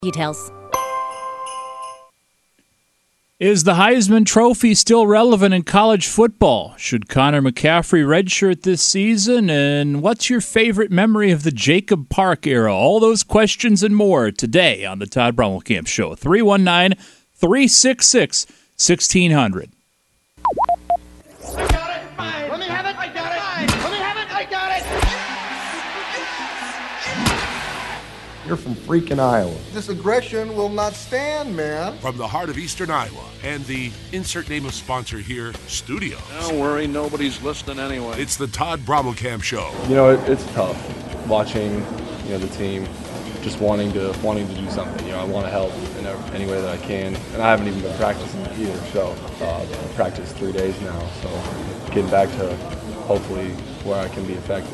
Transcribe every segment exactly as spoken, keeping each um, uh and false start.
Details. Is the Heisman Trophy still relevant in college football? Should Connor McCaffrey redshirt this season? And what's your favorite memory of the Jacob Park era? All those questions and more today on the Todd Brommelkamp Show. three one nine, three six six, one six zero zero. I got it! Fine. Let me have it! I got it! Fine. Let me have it! I got it! You're from freaking Iowa. This aggression will not stand, man. From the heart of Eastern Iowa and the insert name of sponsor here, Studios. Don't worry, nobody's listening anyway. It's the Todd Brommelkamp Show. You know, it, it's tough watching, you know, the team just wanting to wanting to do something. You know, I want to help in any way that I can, and I haven't even been practicing either. So, uh, I've practiced three days now. So, getting back to hopefully where I can be effective.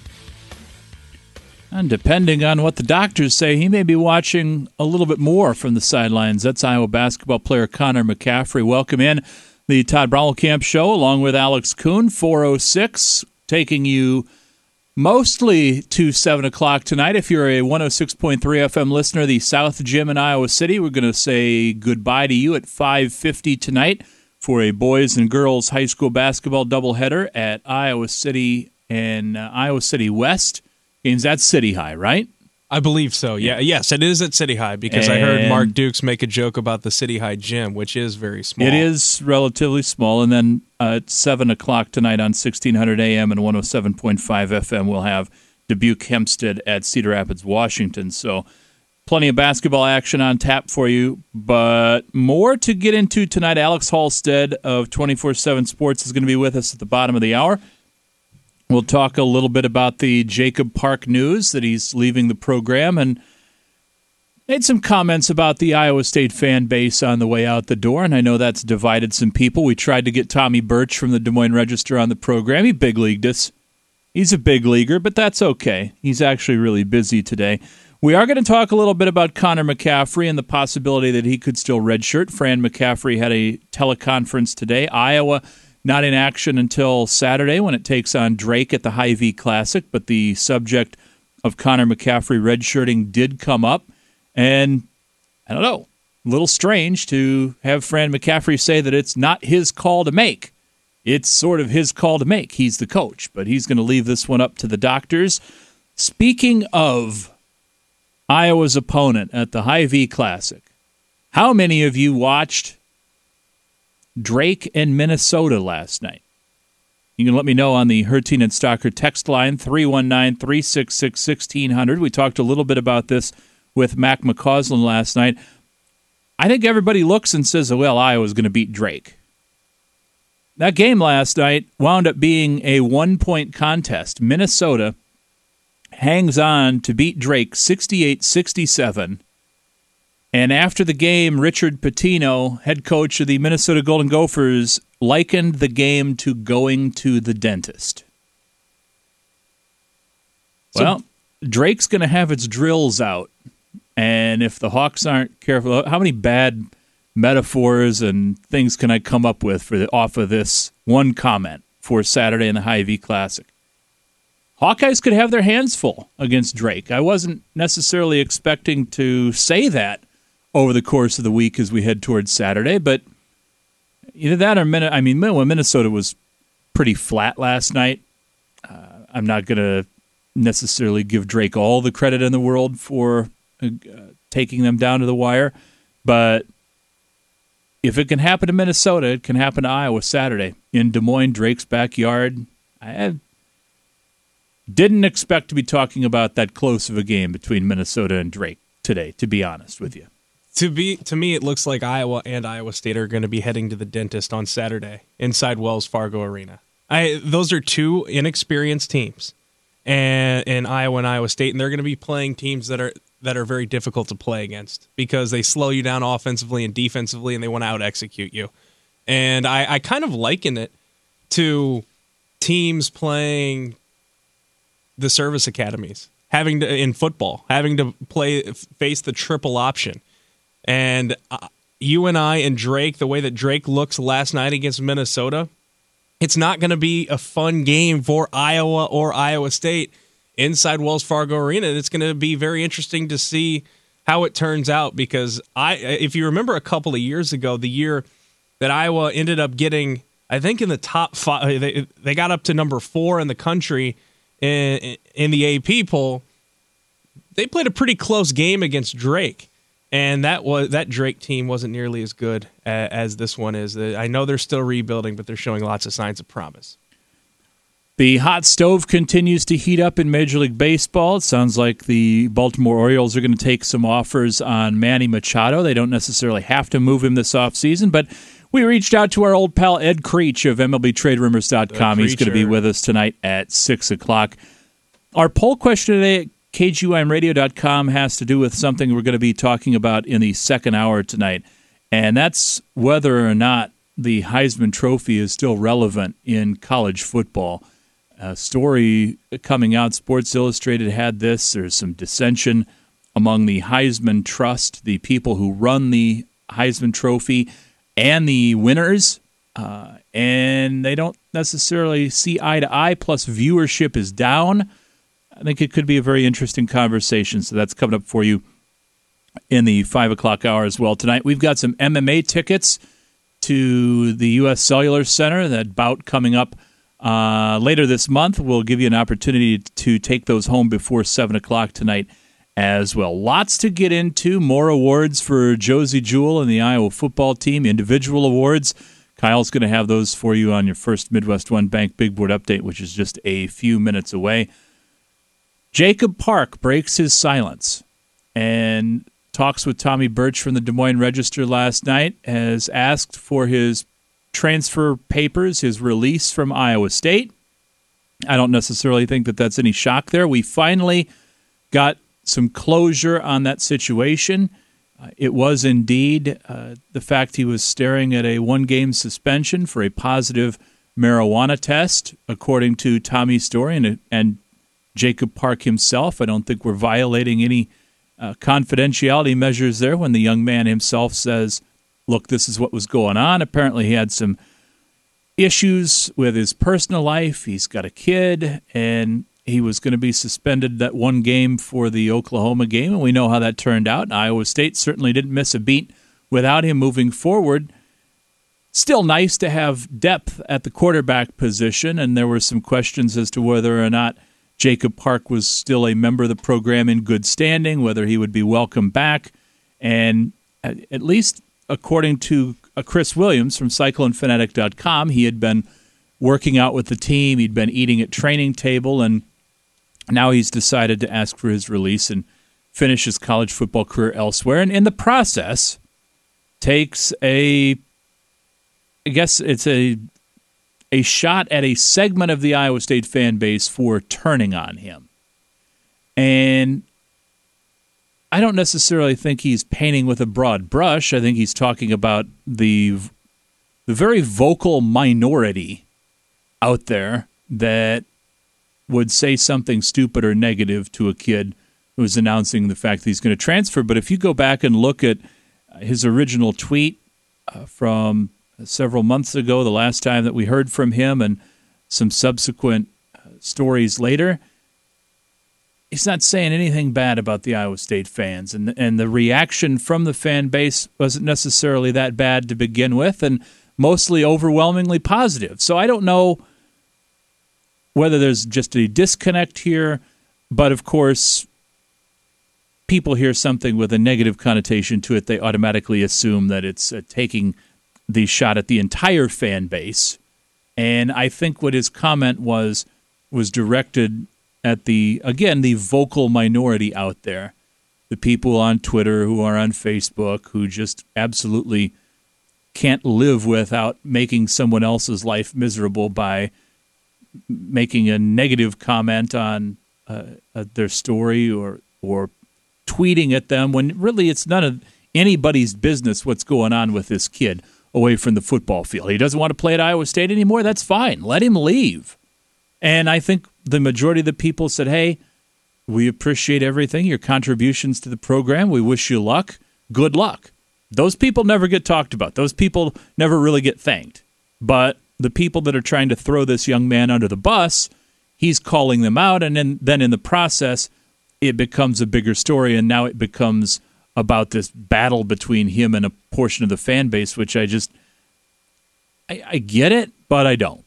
And depending on what the doctors say, he may be watching a little bit more from the sidelines. That's Iowa basketball player Connor McCaffrey. Welcome in the Todd Brommelkamp Show along with Alex Kuhn, four oh six, taking you mostly to seven o'clock tonight. If you're a one oh six point three F M listener, the South Gym in Iowa City, we're going to say goodbye to you at five fifty tonight for a boys and girls high school basketball doubleheader at Iowa City and uh, Iowa City West. Game's at City High, right? I believe so, yeah. Yes, it is at City High because and I heard Mark Dukes make a joke about the City High gym, which is very small. It is relatively small. And then uh, at seven o'clock tonight on sixteen hundred A M and one oh seven point five F M, we'll have Dubuque Hempstead at Cedar Rapids, Washington. So plenty of basketball action on tap for you, but more to get into tonight. Alex Halstead of twenty-four seven Sports is going to be with us at the bottom of the hour. We'll talk a little bit about the Jacob Park news that he's leaving the program and made some comments about the Iowa State fan base on the way out the door, and I know that's divided some people. We tried to get Tommy Birch from the Des Moines Register on the program. He big-leagued us. He's a big leaguer, but that's okay. He's actually really busy today. We are going to talk a little bit about Connor McCaffrey and the possibility that he could still redshirt. Fran McCaffrey had a teleconference today. Iowa not in action until Saturday when it takes on Drake at the Hy-Vee Classic, but the subject of Connor McCaffrey redshirting did come up. And I don't know, a little strange to have Fran McCaffrey say that it's not his call to make. It's sort of his call to make. He's the coach, but he's going to leave this one up to the doctors. Speaking of Iowa's opponent at the Hy-Vee Classic, how many of you watched Drake and Minnesota last night? You can let me know on the Hertine and Stocker text line, three one nine, three six six, one six zero zero. We talked a little bit about this with Mac McCausland last night. I think everybody looks and says, well, Iowa's going to beat Drake. That game last night wound up being a one-point contest. Minnesota hangs on to beat Drake sixty-eight sixty-seven. And after the game, Richard Pitino, head coach of the Minnesota Golden Gophers, likened the game to going to the dentist. So, well, Drake's going to have its drills out. And if the Hawks aren't careful, how many bad metaphors and things can I come up with for the, off of this one comment for Saturday in the Hy-Vee Classic? Hawkeyes could have their hands full against Drake. I wasn't necessarily expecting to say that over the course of the week as we head towards Saturday, but either that or Min- I mean, when Minnesota was pretty flat last night, uh, I'm not going to necessarily give Drake all the credit in the world for uh, taking them down to the wire, but if it can happen to Minnesota, it can happen to Iowa Saturday in Des Moines, Drake's backyard. I didn't expect to be talking about that close of a game between Minnesota and Drake today, to be honest with you. To be to me, it looks like Iowa and Iowa State are going to be heading to the dentist on Saturday inside Wells Fargo Arena. I those are two inexperienced teams, and in Iowa and Iowa State, and they're going to be playing teams that are that are very difficult to play against because they slow you down offensively and defensively, and they want to out execute you. And I, I kind of liken it to teams playing the service academies, having to in football, having to play face the triple option. And uh, you and I and Drake, the way that Drake looks last night against Minnesota, it's not going to be a fun game for Iowa or Iowa State inside Wells Fargo Arena. And it's going to be very interesting to see how it turns out, because I, if you remember a couple of years ago, the year that Iowa ended up getting, I think in the top five, they, they got up to number four in the country in, in the A P poll. They played a pretty close game against Drake, and that was that Drake team wasn't nearly as good as, as this one is. I know they're still rebuilding, but they're showing lots of signs of promise. The hot stove continues to heat up in Major League Baseball. It sounds like the Baltimore Orioles are going to take some offers on Manny Machado. They don't necessarily have to move him this offseason, but we reached out to our old pal Ed Creech of M L B Trade Rumors dot com. He's going to be with us tonight at six o'clock. Our poll question today at K G Y M radio dot com has to do with something we're going to be talking about in the second hour tonight, and that's whether or not the Heisman Trophy is still relevant in college football. A story coming out, Sports Illustrated had this. There's some dissension among the Heisman Trust, the people who run the Heisman Trophy, and the winners, uh, and they don't necessarily see eye to eye, plus viewership is down. I think it could be a very interesting conversation, so that's coming up for you in the five o'clock hour as well tonight. We've got some M M A tickets to the U S Cellular Center, that bout coming up Uh, later this month. We'll give you an opportunity to take those home before seven o'clock tonight as well. Lots to get into. More awards for Josie Jewell and the Iowa football team, individual awards. Kyle's going to have those for you on your first Midwest One Bank Big Board update, which is just a few minutes away. Jacob Park breaks his silence and talks with Tommy Birch from the Des Moines Register last night, has asked for his transfer papers, his release from Iowa State. I don't necessarily think that that's any shock there. We finally got some closure on that situation. Uh, it was indeed uh, the fact he was staring at a one-game suspension for a positive marijuana test, according to Tommy's story and, and Jacob Park himself. I don't think we're violating any uh, confidentiality measures there when the young man himself says, look, this is what was going on. Apparently he had some issues with his personal life. He's got a kid, and he was going to be suspended that one game for the Oklahoma game, and we know how that turned out. And Iowa State certainly didn't miss a beat without him moving forward. Still nice to have depth at the quarterback position, and there were some questions as to whether or not Jacob Park was still a member of the program in good standing, whether he would be welcome back, and at least according to uh, Chris Williams from Cyclone Fanatic dot com, he had been working out with the team. He'd been eating at training table, and now he's decided to ask for his release and finish his college football career elsewhere. And in the process, takes a, I guess it's a, a shot at a segment of the Iowa State fan base for turning on him. And I don't necessarily think he's painting with a broad brush. I think he's talking about the the very vocal minority out there that would say something stupid or negative to a kid who's announcing the fact that he's going to transfer. But if you go back and look at his original tweet uh, from several months ago, the last time that we heard from him, and some subsequent uh, stories later, he's not saying anything bad about the Iowa State fans, and and the reaction from the fan base wasn't necessarily that bad to begin with, and mostly overwhelmingly positive. So I don't know whether there's just a disconnect here, but of course, people hear something with a negative connotation to it, they automatically assume that it's uh, taking the shot at the entire fan base. And I think what his comment was was directed at the, again, the vocal minority out there, the people on Twitter, who are on Facebook, who just absolutely can't live without making someone else's life miserable by making a negative comment on uh, uh, their story or or tweeting at them, when really it's none of anybody's business what's going on with this kid away from the football field. He doesn't want to play at Iowa State anymore. That's fine. Let him leave. And I think the majority of the people said, hey, we appreciate everything, your contributions to the program. We wish you luck. Good luck. Those people never get talked about. Those people never really get thanked. But the people that are trying to throw this young man under the bus, he's calling them out, and then, then in the process, it becomes a bigger story, and now it becomes about this battle between him and a portion of the fan base, which I just I, I get it, but I don't.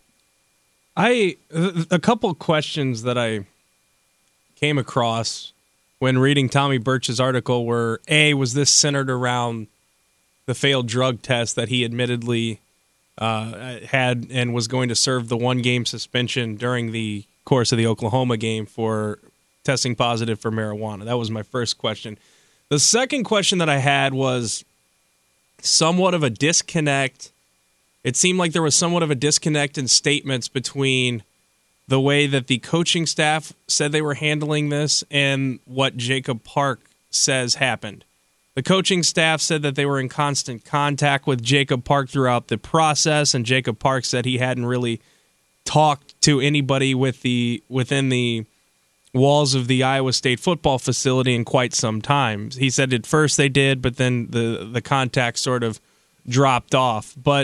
I a couple questions that I came across when reading Tommy Birch's article were, A, was this centered around the failed drug test that he admittedly uh, had and was going to serve the one-game suspension during the course of the Oklahoma game for testing positive for marijuana? That was my first question. The second question that I had was somewhat of a disconnect. It seemed like there was somewhat of a disconnect in statements between the way that the coaching staff said they were handling this and what Jacob Park says happened. The coaching staff said that they were in constant contact with Jacob Park throughout the process, and Jacob Park said he hadn't really talked to anybody with the within the walls of the Iowa State football facility in quite some time. He said at first they did, but then the, the contact sort of dropped off. But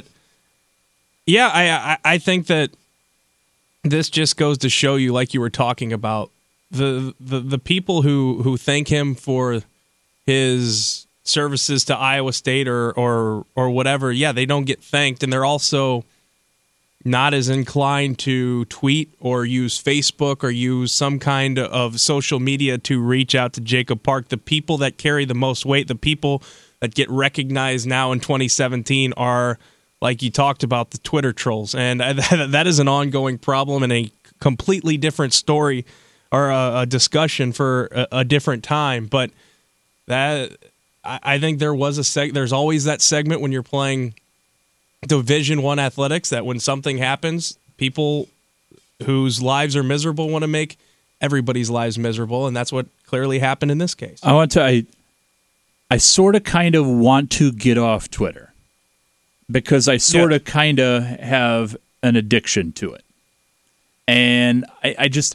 yeah, I, I I think that this just goes to show you, like you were talking about, the the, the people who, who thank him for his services to Iowa State or or or whatever, yeah, they don't get thanked, and they're also not as inclined to tweet or use Facebook or use some kind of social media to reach out to Jacob Park. The people that carry the most weight, the people that get recognized now in twenty seventeen are, like you talked about, the Twitter trolls. And that is an ongoing problem and a completely different story or a, a discussion for a, a different time. But that I, I think there was a seg- there's always that segment when you're playing Division One athletics that when something happens, people whose lives are miserable want to make everybody's lives miserable, and that's what clearly happened in this case. I want to. I, I sort of kind of want to get off Twitter because I sort yeah. of kind of have an addiction to it, and I, I just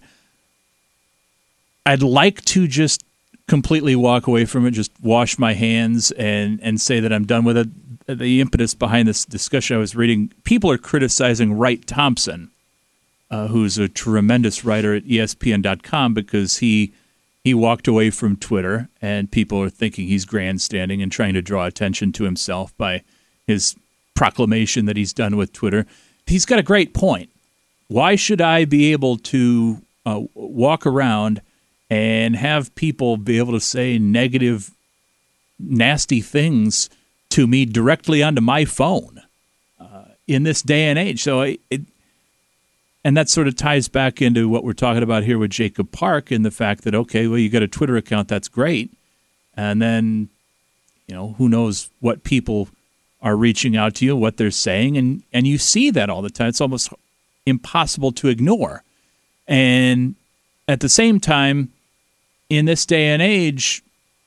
I'd like to just completely walk away from it, just wash my hands and and say that I'm done with it. The impetus behind this discussion I was reading, people are criticizing Wright Thompson, uh, who's a tremendous writer at E S P N dot com, because he he walked away from Twitter, and people are thinking he's grandstanding and trying to draw attention to himself by his proclamation that he's done with Twitter. He's got a great point. Why should I be able to uh, walk around and have people be able to say negative, nasty things to me directly onto my phone uh, in this day and age? So it, it, and that sort of ties back into what we're talking about here with Jacob Park and the fact that, okay, well, you got a Twitter account, that's great. And then, you know, who knows what people are reaching out to you, what they're saying, and, and you see that all the time. It's almost impossible to ignore. And at the same time, in this day and age,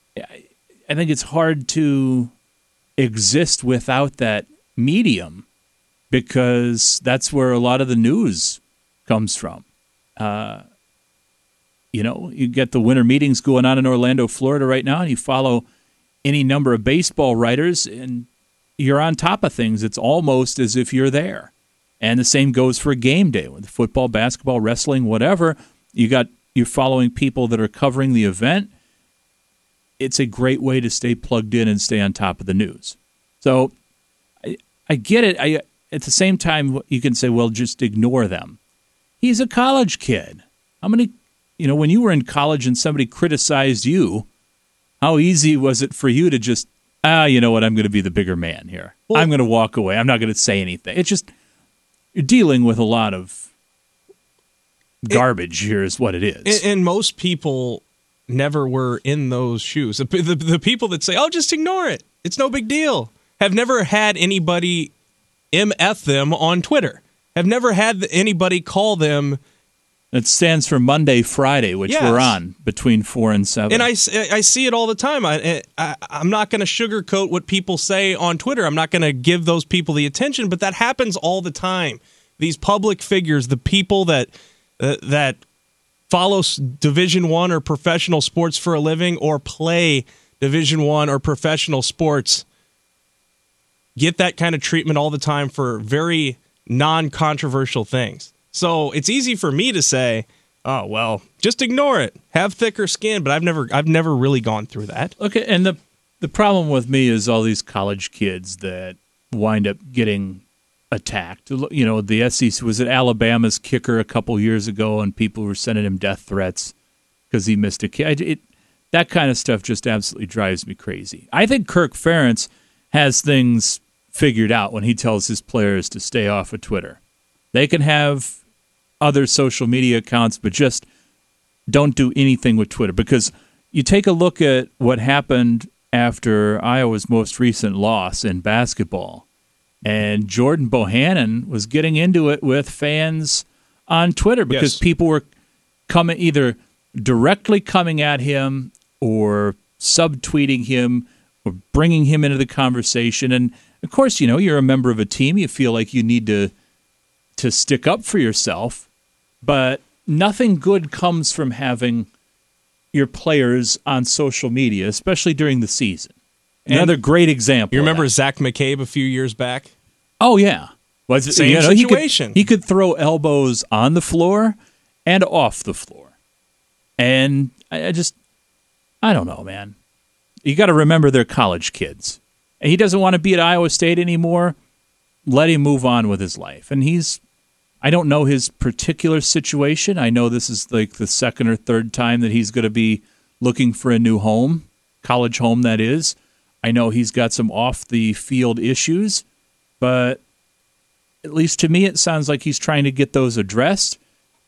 I think it's hard to exist without that medium, because that's where a lot of the news comes from. Uh, you know, you get the winter meetings going on in Orlando, Florida right now, and you follow any number of baseball writers, and you're on top of things. It's almost as if you're there. And the same goes for a game day with football, basketball, wrestling, whatever. You got you're following people that are covering the event. It's a great way to stay plugged in and stay on top of the news. So I, I get it. I, at the same time, you can say, well, just ignore them. He's a college kid. How many, you know, when you were in college and somebody criticized you, how easy was it for you to just, ah, you know what, I'm going to be the bigger man here. Well, I'm going to walk away. I'm not going to say anything. It's just, you're dealing with a lot of garbage it, here is what it is. And, and most people never were in those shoes. The, the, the people that say, oh, just ignore it, it's no big deal, have never had anybody M F them on Twitter, have never had anybody call them. It stands for Monday, Friday, which yes. we're on between four and seven. And I, I see it all the time. I, I, I'm not going to sugarcoat what people say on Twitter. I'm not going to give those people the attention, but that happens all the time. These public figures, the people that uh, that follow Division One or professional sports for a living or play Division One or professional sports, get that kind of treatment all the time for very non-controversial things. So it's easy for me to say, oh, well, just ignore it. Have thicker skin, but I've never I've never really gone through that. Okay, and the The problem with me is all these college kids that wind up getting attacked. You know, the S E C was at Alabama's kicker a couple years ago, and people were sending him death threats because he missed a kick. It, that kind of stuff just absolutely drives me crazy. I think Kirk Ferentz has things figured out when he tells his players to stay off of Twitter. They can have other social media accounts, but just don't do anything with Twitter. Because you take a look at what happened after Iowa's most recent loss in basketball, and Jordan Bohannon was getting into it with fans on Twitter because yes. people were coming either directly coming at him or subtweeting him or bringing him into the conversation. And, of course, you know, you're a member of a team. You feel like you need to to stick up for yourself. But nothing good comes from having your players on social media, especially during the season. And Another great example. You remember Zach McCabe a few years back? Oh, yeah. Was it, Same you know, situation. He could, he could throw elbows on the floor and off the floor. And I, I just, I don't know, man. You got to remember they're college kids. And he doesn't want to be at Iowa State anymore. Let him move on with his life. And he's, I don't know his particular situation. I know this is like the second or third time that he's going to be looking for a new home, college home that is. I know he's got some off-the-field issues, but at least to me it sounds like he's trying to get those addressed.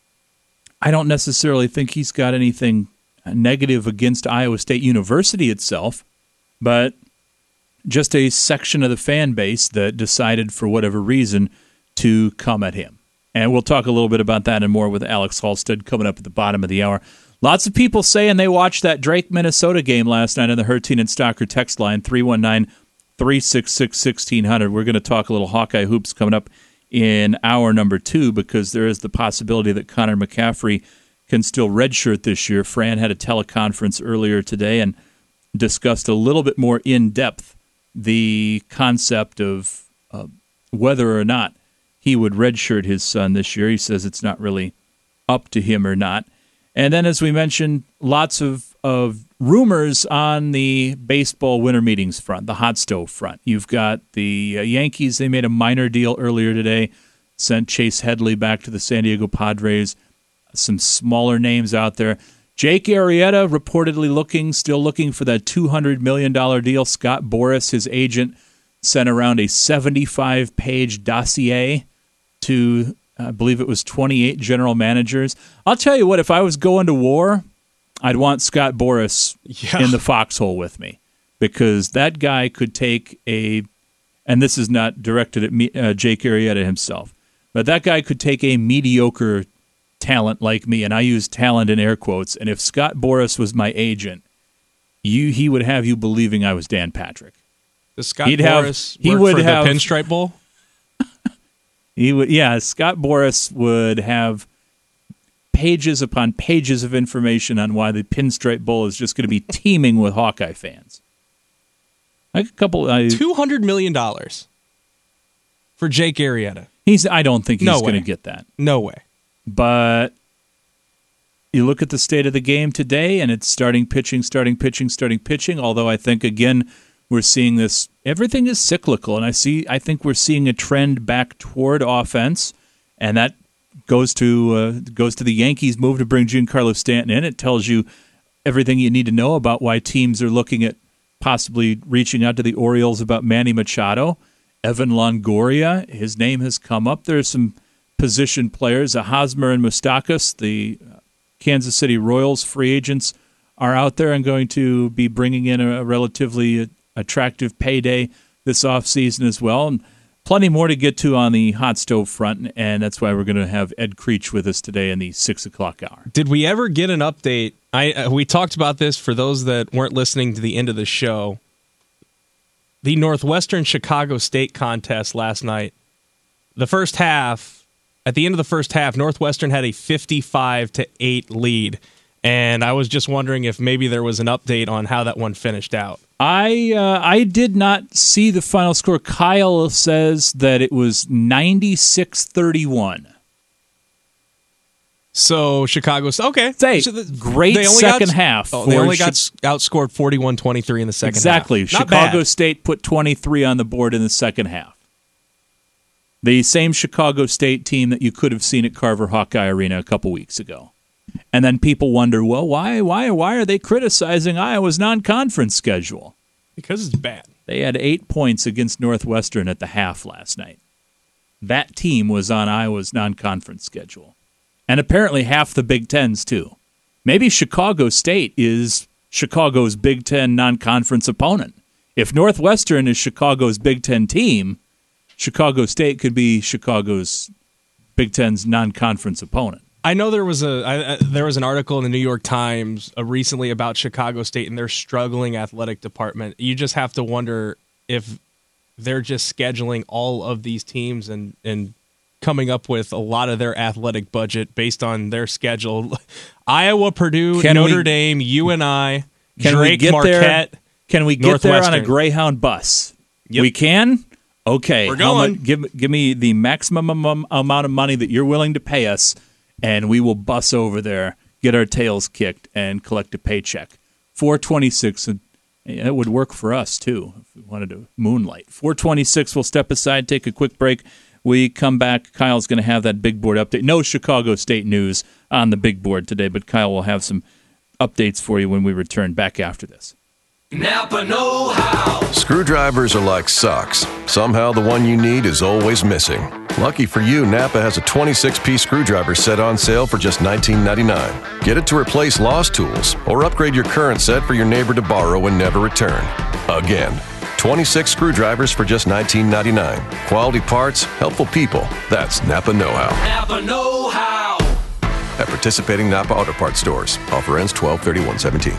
I don't necessarily think he's got anything negative against Iowa State University itself, but just a section of the fan base that decided for whatever reason to come at him. And we'll talk a little bit about that and more with Alex Halstead coming up at the bottom of the hour. Lots of people saying they watched that Drake, Minnesota game last night on the Hertine and Stocker text line, three one nine, three six six, one six zero zero. We're going to talk a little Hawkeye hoops coming up in hour number two because there is the possibility that Connor McCaffrey can still redshirt this year. Fran had a teleconference earlier today and discussed a little bit more in depth the concept of uh, whether or not he would redshirt his son this year. He says it's not really up to him or not. And then, as we mentioned, lots of, of rumors on the baseball winter meetings front, the hot stove front. You've got the uh, Yankees. They made a minor deal earlier today, sent Chase Headley back to the San Diego Padres. Some smaller names out there. Jake Arrieta reportedly looking, still looking for that two hundred million dollars deal. Scott Boras, his agent, sent around a seventy-five page dossier to, I believe it was twenty-eight general managers. I'll tell you what, if I was going to war, I'd want Scott Boras yeah. in the foxhole with me because that guy could take a, and this is not directed at me, uh, Jake Arrieta himself, but that guy could take a mediocre talent like me, and I use talent in air quotes, and if Scott Boras was my agent, you he would have you believing I was Dan Patrick. Does Scott He'd Boras have, he work would for have, the Pinstripe Bowl? He would, yeah, Scott Boras would have pages upon pages of information on why the Pinstripe Bowl is just going to be teeming with Hawkeye fans. Like a couple, uh, two hundred million dollars for Jake Arrieta. He's. I don't think he's No going to way. get that. No way. But you look at the state of the game today, and it's starting pitching, starting pitching, starting pitching. Although I think again we're seeing this. Everything is cyclical, and I see. I think we're seeing a trend back toward offense, and that goes to uh, goes to the Yankees' move to bring Giancarlo Stanton in. It tells you everything you need to know about why teams are looking at possibly reaching out to the Orioles about Manny Machado. Evan Longoria, his name has come up. There's some position players, uh, Hosmer and Moustakas, the Kansas City Royals free agents, are out there and going to be bringing in a, a relatively attractive payday this offseason as well. And plenty more to get to on the hot stove front, and that's why we're going to have Ed Creech with us today in the six o'clock hour. Did we ever get an update? I uh, we talked about this for those that weren't listening to the end of the show. The Northwestern Chicago State contest last night, the first half, at the end of the first half, Northwestern had a fifty-five to eight lead, and I was just wondering if maybe there was an update on how that one finished out. I uh, I did not see the final score. Kyle says that it was ninety-six thirty-one. So Chicago, okay. Say, so the, great they only second got, half. Oh, they only Chi- got outscored forty-one twenty-three in the second exactly. half. Exactly. Chicago State put twenty-three on the board in the second half. The same Chicago State team that you could have seen at Carver Hawkeye Arena a couple weeks ago. And then people wonder, well, why, why, why are they criticizing Iowa's non-conference schedule? Because it's bad. They had eight points against Northwestern at the half last night. That team was on Iowa's non-conference schedule. And apparently half the Big Tens, too. Maybe Chicago State is Chicago's Big Ten non-conference opponent. If Northwestern is Chicago's Big Ten team, Chicago State could be Chicago's Big Ten's non-conference opponent. I know there was a I, I, there was an article in the New York Times uh, recently about Chicago State and their struggling athletic department. You just have to wonder if they're just scheduling all of these teams and, and coming up with a lot of their athletic budget based on their schedule. Iowa, Purdue, can Notre we, Dame, U N I, can Drake, we get Marquette. There, can we get there on a Greyhound bus? Yep. We can? Okay. We're going. Much, give, give me the maximum amount of money that you're willing to pay us, and we will bus over there, get our tails kicked, and collect a paycheck. four twenty-six, and it would work for us, too, if we wanted to moonlight. four twenty-six, we'll step aside, take a quick break. We come back. Kyle's going to have that big board update. No Chicago State news on the big board today, but Kyle will have some updates for you when we return back after this. Napa know-how. Screwdrivers are like socks. Somehow the one you need is always missing. Lucky for you, Napa has a twenty-six piece screwdriver set on sale for just nineteen ninety-nine. Get it to replace lost tools or upgrade your current set for your neighbor to borrow and never return. Again, twenty-six screwdrivers for just nineteen ninety-nine. Quality parts, helpful people. That's Napa know-how. Napa know-how. At participating Napa Auto Parts stores. Offer ends twelve thirty-one seventeen.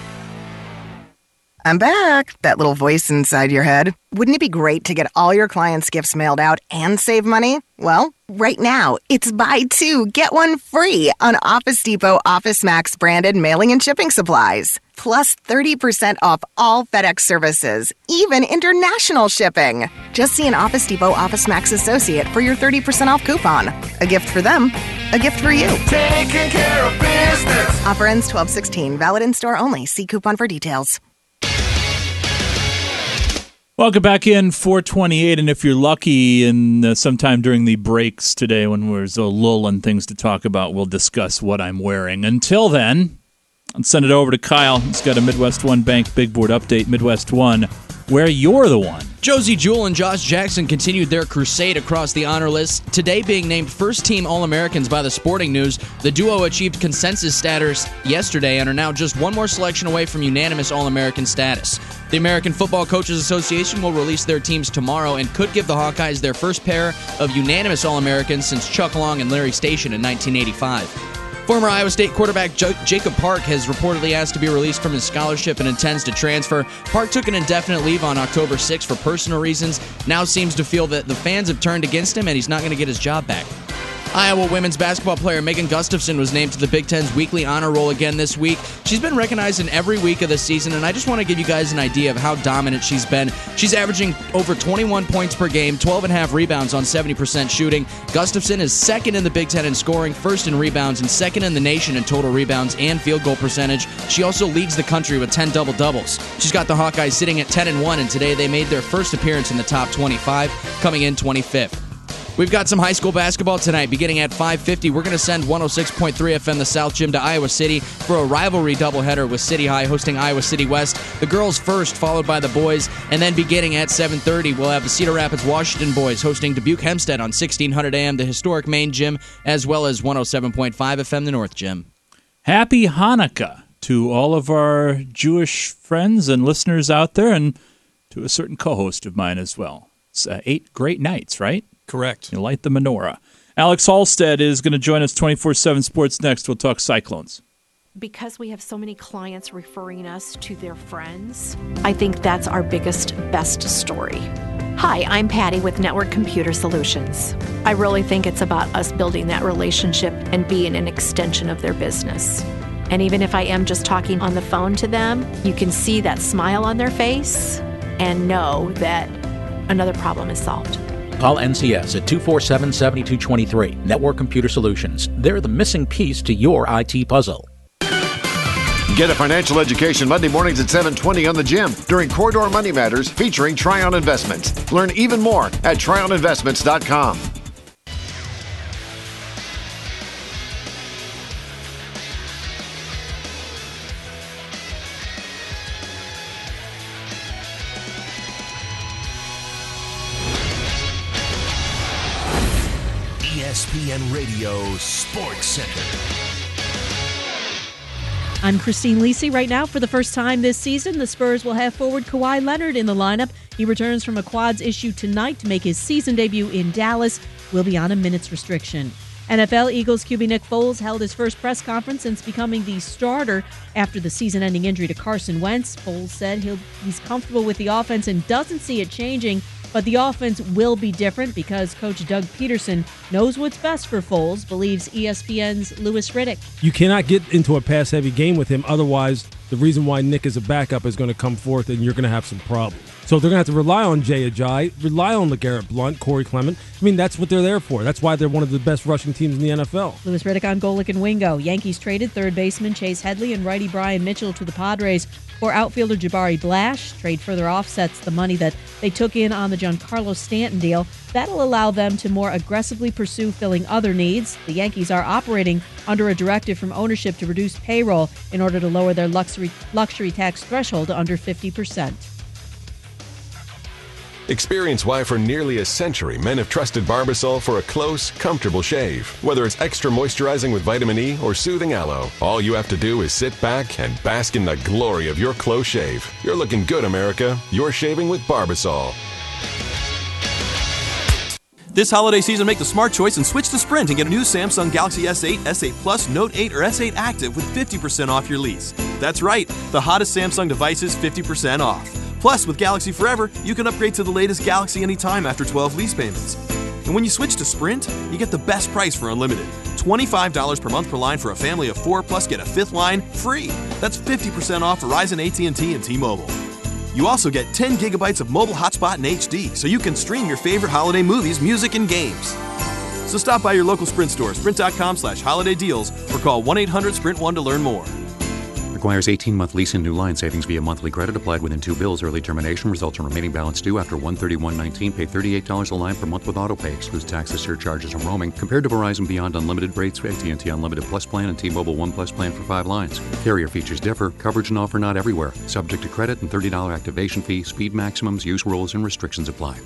I'm back. That little voice inside your head. Wouldn't it be great to get all your clients' gifts mailed out and save money? Well, right now, it's buy two, get one free on Office Depot Office Max branded mailing and shipping supplies. Plus thirty percent off all FedEx services, even international shipping. Just see an Office Depot Office Max associate for your thirty percent off coupon. A gift for them, a gift for you. Taking care of business. Offer ends twelve sixteen, valid in store only. See coupon for details. Welcome back in, four twenty-eight, and if you're lucky, and uh, sometime during the breaks today when there's a lull and things to talk about, we'll discuss what I'm wearing. Until then, I'll send it over to Kyle. He's got a Midwest One Bank Big Board update. Midwest One, where you're the one. Josie Jewell and Josh Jackson continued their crusade across the honor list, today being named first-team All-Americans by the Sporting News. The duo achieved consensus status yesterday and are now just one more selection away from unanimous All-American status. The American Football Coaches Association will release their teams tomorrow and could give the Hawkeyes their first pair of unanimous All-Americans since Chuck Long and Larry Station in nineteen eighty-five. Former Iowa State quarterback J- Jacob Park has reportedly asked to be released from his scholarship and intends to transfer. Park took an indefinite leave on October sixth for personal reasons. Now seems to feel that the fans have turned against him and he's not going to get his job back. Iowa women's basketball player Megan Gustafson was named to the Big Ten's weekly honor roll again this week. She's been recognized in every week of the season, and I just want to give you guys an idea of how dominant she's been. She's averaging over twenty-one points per game, twelve and a half rebounds on seventy percent shooting. Gustafson is second in the Big Ten in scoring, first in rebounds, and second in the nation in total rebounds and field goal percentage. She also leads the country with ten double-doubles. She's got the Hawkeyes sitting at ten and one, and today they made their first appearance in the top twenty-five, coming in twenty-fifth. We've got some high school basketball tonight. Beginning at five fifty, we're going to send one oh six point three F M the South Gym to Iowa City for a rivalry doubleheader with City High hosting Iowa City West. The girls first, followed by the boys. And then beginning at seven thirty, we'll have the Cedar Rapids Washington boys hosting Dubuque Hempstead on sixteen hundred A M, the historic main gym, as well as one oh seven point five F M, the North Gym. Happy Hanukkah to all of our Jewish friends and listeners out there, and to a certain co-host of mine as well. It's uh, eight great nights, right? Correct. You light the menorah. Alex Halstead is going to join us twenty-four seven Sports next. We'll talk Cyclones. Because we have so many clients referring us to their friends, I think that's our biggest, best story. Hi, I'm Patty with Network Computer Solutions. I really think it's about us building that relationship and being an extension of their business. And even if I am just talking on the phone to them, you can see that smile on their face and know that another problem is solved. Call N C S at two four seven, seven two two three. Network Computer Solutions. They're the missing piece to your I T puzzle. Get a financial education Monday mornings at seven twenty on the Gym during Corridor Money Matters featuring Tryon Investments. Learn even more at tryon investments dot com. E S P N Radio Sports Center. I'm Christine Lisi. Right now, for the first time this season, the Spurs will have forward Kawhi Leonard in the lineup. He returns from a quads issue tonight to make his season debut in Dallas. Will be on a minutes restriction. N F L Eagles Q B Nick Foles held his first press conference since becoming the starter after the season-ending injury to Carson Wentz. Foles said he'll, he's comfortable with the offense and doesn't see it changing, but the offense will be different because Coach Doug Peterson knows what's best for Foles, believes E S P N's Louis Riddick. You cannot get into a pass-heavy game with him. Otherwise, the reason why Nick is a backup is going to come forth, and you're going to have some problems. So they're going to have to rely on Jay Ajayi, rely on LeGarrette Blount, Corey Clement. I mean, that's what they're there for. That's why they're one of the best rushing teams in the N F L. Louis Riddick on Golick and Wingo. Yankees traded third baseman Chase Headley and righty Brian Mitchell to the Padres for outfielder Jabari Blash. Trade further offsets the money that they took in on the Giancarlo Stanton deal. That'll allow them to more aggressively pursue filling other needs. The Yankees are operating under a directive from ownership to reduce payroll in order to lower their luxury luxury tax threshold to under fifty percent. Experience why for nearly a century men have trusted Barbasol for a close, comfortable shave. Whether it's extra moisturizing with vitamin E or soothing aloe, all you have to do is sit back and bask in the glory of your close shave. You're looking good, America. You're shaving with Barbasol. This holiday season, make the smart choice and switch to Sprint and get a new Samsung Galaxy S eight, S eight Plus, Note eight, or S eight Active with fifty percent off your lease. That's right, the hottest Samsung devices fifty percent off. Plus, with Galaxy Forever, you can upgrade to the latest Galaxy anytime after twelve lease payments. And when you switch to Sprint, you get the best price for unlimited. twenty-five dollars per month per line for a family of four, plus get a fifth line free. That's fifty percent off Verizon, A T and T, and T-Mobile. You also get ten gigabytes of mobile hotspot in H D, so you can stream your favorite holiday movies, music, and games. So stop by your local Sprint store, sprint.com slash holiday deals, or call one eight hundred sprint one to learn more. Requires eighteen-month lease and new line savings via monthly credit applied within two bills. Early termination results in remaining balance due after one thirty-one nineteen. Pay thirty-eight dollars a line per month with autopay. Excludes taxes, surcharges, and roaming. Compared to Verizon Beyond Unlimited rates, A T and T Unlimited Plus plan, and T-Mobile One Plus plan for five lines. Carrier features differ. Coverage and offer not everywhere. Subject to credit and thirty dollars activation fee. Speed maximums, use rules, and restrictions apply.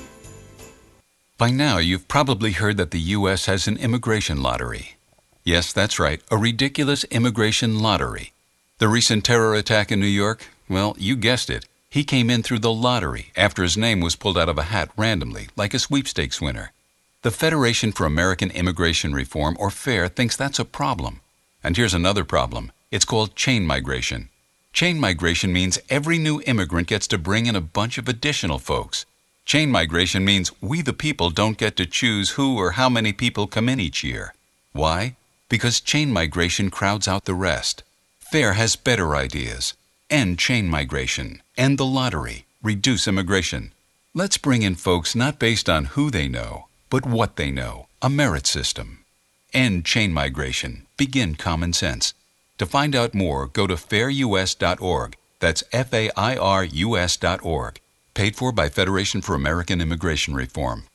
By now, you've probably heard that the U S has an immigration lottery. Yes, that's right, a ridiculous immigration lottery. The recent terror attack in New York? Well, you guessed it. He came in through the lottery after his name was pulled out of a hat randomly, like a sweepstakes winner. The Federation for American Immigration Reform, or FAIR, thinks that's a problem. And here's another problem. It's called chain migration. Chain migration means every new immigrant gets to bring in a bunch of additional folks. Chain migration means we the people don't get to choose who or how many people come in each year. Why? Because chain migration crowds out the rest. FAIR has better ideas. End chain migration. End the lottery. Reduce immigration. Let's bring in folks not based on who they know, but what they know. A merit system. End chain migration. Begin common sense. To find out more, go to fair U S dot org. That's F A I R U S dot org. Paid for by Federation for American Immigration Reform.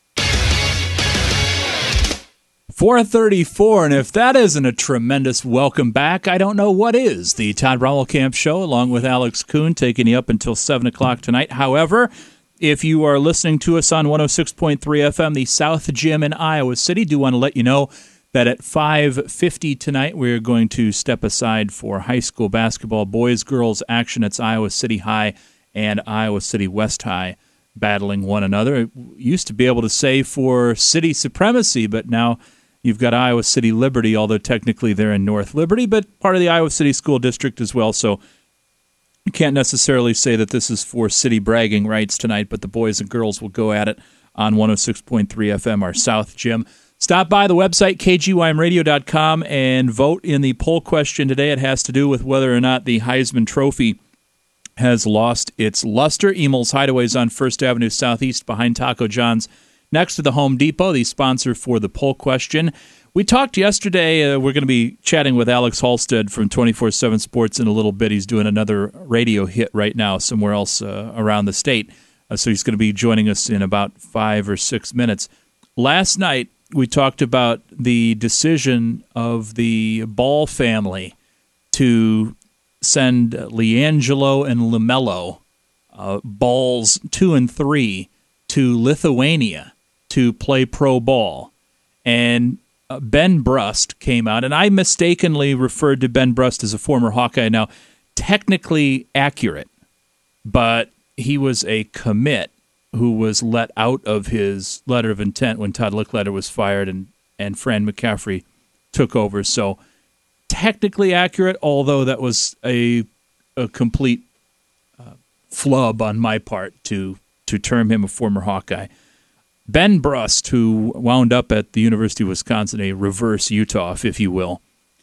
four thirty-four, and if that isn't a tremendous welcome back, I don't know what is. The Todd Rowell-Camp Show, along with Alex Kuhn, taking you up until seven o'clock tonight. However, if you are listening to us on one oh six point three F M, the South Gym in Iowa City, do want to let you know that at five fifty tonight, we're going to step aside for high school basketball, boys-girls action. It's Iowa City High and Iowa City West High battling one another. It used to be able to say for city supremacy, but now you've got Iowa City Liberty, although technically they're in North Liberty, but part of the Iowa City School District as well. So you can't necessarily say that this is for city bragging rights tonight, but the boys and girls will go at it on one oh six point three F M, our South Gym. Stop by the website, K G Y M radio dot com, and vote in the poll question today. It has to do with whether or not the Heisman Trophy has lost its luster. Emel's Hideaway is on First Avenue Southeast behind Taco John's Next to the Home Depot, the sponsor for the poll question. We talked yesterday, uh, we're going to be chatting with Alex Halstead from twenty-four seven Sports in a little bit. He's doing another radio hit right now somewhere else uh, around the state. Uh, so he's going to be joining us in about five or six minutes. Last night, we talked about the decision of the Ball family to send LiAngelo and LaMelo, uh, Balls two and three, to Lithuania to play pro ball. And uh, Ben Brust came out, and I mistakenly referred to Ben Brust as a former Hawkeye. Now, technically accurate, but he was a commit who was let out of his letter of intent when Todd Lickletter was fired and, and Fran McCaffrey took over. So technically accurate, although that was a, a complete uh, flub on my part to to term him a former Hawkeye. Ben Brust, who wound up at the University of Wisconsin, a reverse Utah, if you will,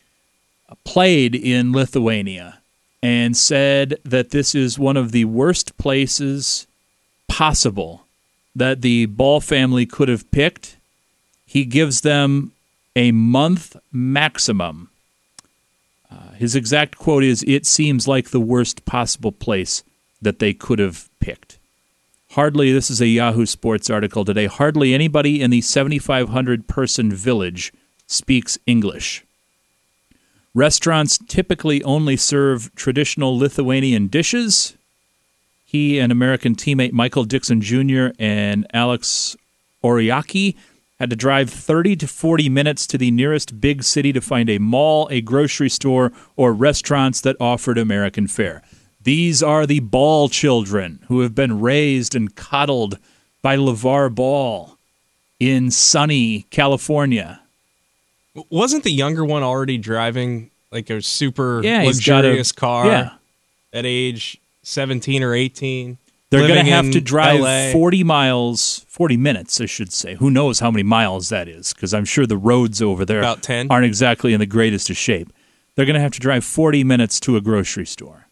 played in Lithuania and said that this is one of the worst places possible that the Ball family could have picked. He gives them a month maximum. Uh, his exact quote is, "It seems like the worst possible place that they could have picked." Hardly, this is a Yahoo Sports article today, hardly anybody in the seventy-five hundred person village speaks English. Restaurants typically only serve traditional Lithuanian dishes. He and American teammate Michael Dixon Junior and Alex Oriaki had to drive thirty to forty minutes to the nearest big city to find a mall, a grocery store, or restaurants that offered American fare. These are the Ball children who have been raised and coddled by LeVar Ball in sunny California. Wasn't the younger one already driving like a super yeah, he's got luxurious a, car yeah. at age seventeen or eighteen? They're going to have in to drive L A. forty miles, forty minutes, I should say. Who knows how many miles that is, because I'm sure the roads over there About ten aren't exactly in the greatest of shape. They're going to have to drive forty minutes to a grocery store.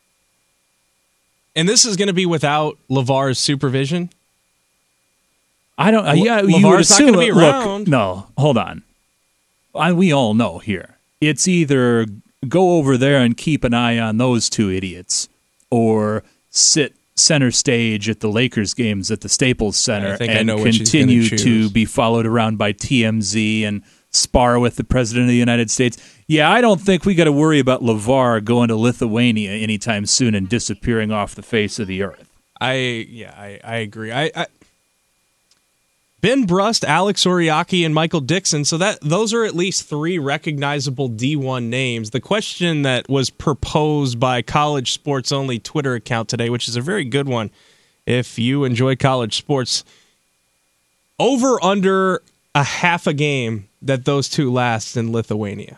And this is going to be without LeVar's supervision? I don't. Uh, yeah, Le- you would LeVar's not assume. gonna be look, around. no, hold on. I, we all know here. It's either go over there and keep an eye on those two idiots, or sit center stage at the Lakers games at the Staples Center I think I and know what she's gonna continue choose. to be followed around by T M Z and spar with the President of the United States. Yeah, I don't think we got to worry about LeVar going to Lithuania anytime soon and disappearing off the face of the earth. I yeah, I, I agree. I, I Ben Brust, Alex Oriaki, and Michael Dixon. So that those are at least three recognizable D one names. The question that was proposed by College Sports Only Twitter account today, which is a very good one, if you enjoy college sports, over under a half a game that those two last in Lithuania.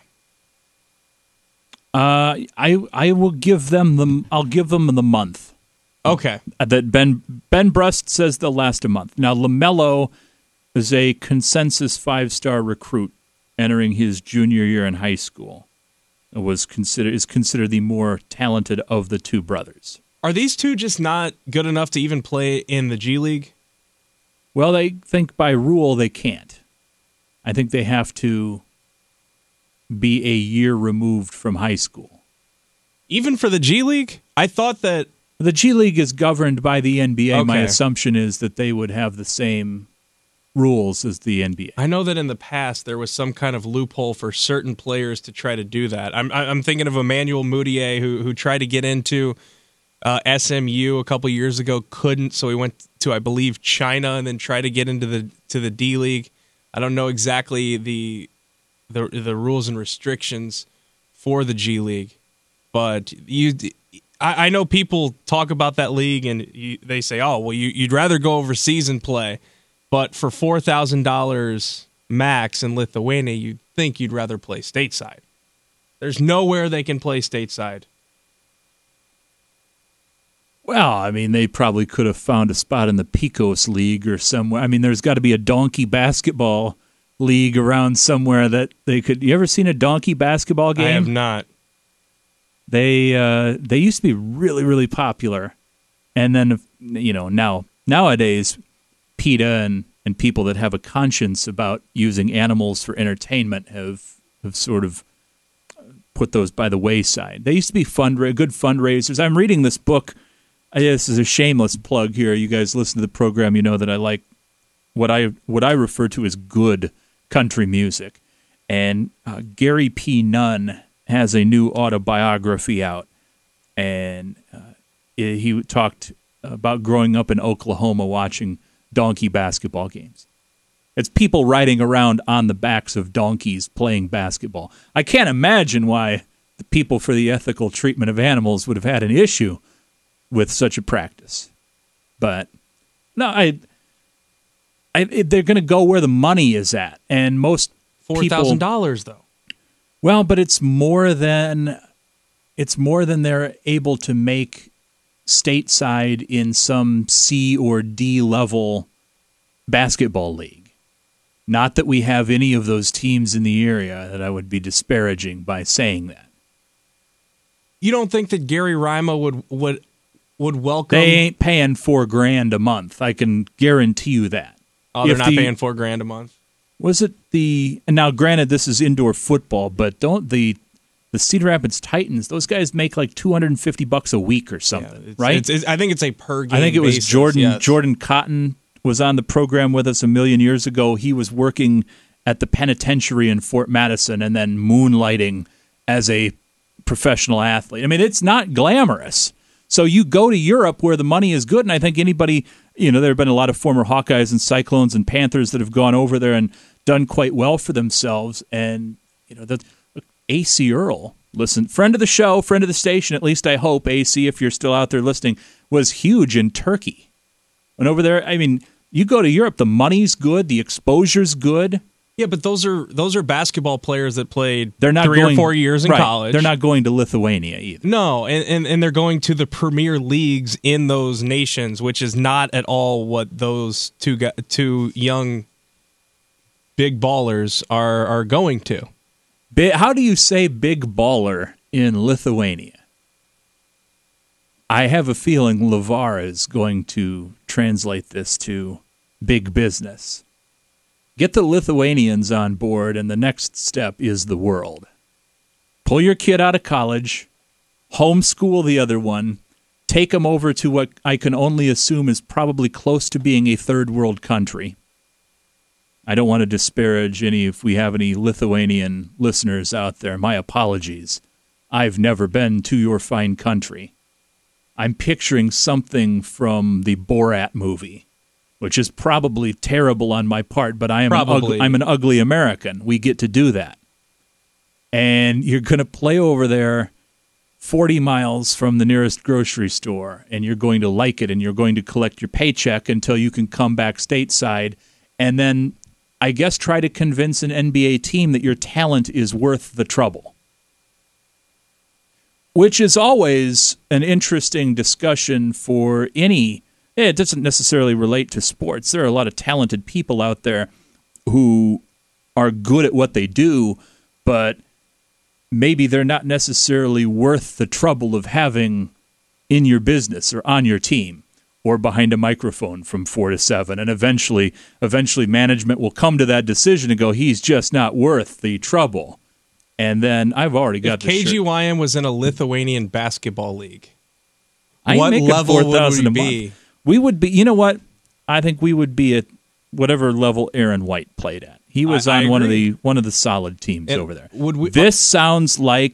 Uh, I I will give them the I'll give them the month. Okay. Uh, that Ben Ben Brust says they'll last a month. Now LaMelo is a consensus five-star recruit entering his junior year in high school. It was considered is considered the more talented of the two brothers. Are these two just not good enough to even play in the G League? Well, they think by rule they can't. I think they have to be a year removed from high school. Even for the G League? I thought that the G League is governed by the N B A. Okay. My assumption is that they would have the same rules as the N B A. I know that in the past there was some kind of loophole for certain players to try to do that. I'm I'm thinking of Emmanuel Mudiay who who tried to get into uh, S M U a couple years ago, couldn't, so he went to I believe China and then tried to get into the to the D League. I don't know exactly the the the rules and restrictions for the G League, but you. I, I know people talk about that league and you, they say, "Oh, well, you, you'd rather go overseas and play." But for four thousand dollars max in Lithuania, you'd think you'd rather play stateside. There's nowhere they can play stateside. Well, I mean, they probably could have found a spot in the Pecos League or somewhere. I mean, there's got to be a donkey basketball league around somewhere that they could. You ever seen a donkey basketball game? I have not. They uh, they used to be really, really popular. And then, you know, now nowadays, PETA and, and people that have a conscience about using animals for entertainment have have sort of put those by the wayside. They used to be fundra- good fundraisers. I'm reading this book. I, this is a shameless plug here. You guys listen to the program, you know that I like what I what I refer to as good country music. And uh, Gary P. Nunn has a new autobiography out, and uh, he talked about growing up in Oklahoma watching donkey basketball games. It's people riding around on the backs of donkeys playing basketball. I can't imagine why the people for the ethical treatment of animals would have had an issue with such a practice. But no, I, I they're going to go where the money is at, and most four thousand dollars though. Well, but it's more than it's more than they're able to make stateside in some C or D level basketball league. Not that we have any of those teams in the area that I would be disparaging by saying that. You don't think that Gary Rima would would would welcome? They ain't paying four grand a month. I can guarantee you that. Oh, they're If not the- paying four grand a month. Was it the? And now, granted, this is indoor football, but don't the the Cedar Rapids Titans? Those guys make like two hundred and fifty bucks a week or something, It's- right? it's- it's- I think it's a per game. I think it was basis, Jordan yes. Jordan Cotton was on the program with us a million years ago. He was working at the penitentiary in Fort Madison and then moonlighting as a professional athlete. I mean, it's not glamorous. So you go to Europe where the money is good, and I think anybody, you know, there have been a lot of former Hawkeyes and Cyclones and Panthers that have gone over there and done quite well for themselves. And, you know, the A C Earl, listen, friend of the show, friend of the station, at least I hope, A C, if you're still out there listening, was huge in Turkey. And over there, I mean, you go to Europe, the money's good, the exposure's good. Yeah, but those are those are basketball players that played They're not three going, or four years in right, college. They're not going to Lithuania either. No, and, and, and they're going to the premier leagues in those nations, which is not at all what those two gu- two young big ballers are are going to. Bi- How do you say big baller in Lithuania? I have a feeling LeVar is going to translate this to big business. Get the Lithuanians on board, and the next step is the world. Pull your kid out of college, homeschool the other one, take them over to what I can only assume is probably close to being a third world country. I don't want to disparage any, if we have any Lithuanian listeners out there. My apologies. I've never been to your fine country. I'm picturing something from the Borat movie, which is probably terrible on my part, but I am an Probably. ugly, I'm an ugly American. We get to do that. And you're going to play over there forty miles from the nearest grocery store, and you're going to like it, and you're going to collect your paycheck until you can come back stateside, and then I guess try to convince an N B A team that your talent is worth the trouble. Which is always an interesting discussion for any. It doesn't necessarily relate to sports. There are a lot of talented people out there who are good at what they do, but maybe they're not necessarily worth the trouble of having in your business or on your team or behind a microphone from four to seven. And eventually, eventually management will come to that decision and go, he's just not worth the trouble. And then I've already got If the K G shirt. Y M was in a Lithuanian basketball league, I what make it level four thousand would we a month. be? We would be, you know what? I think we would be at whatever level Aaron White played at. He was I- I on one of agree. the one of the solid teams And over there. would we- this sounds like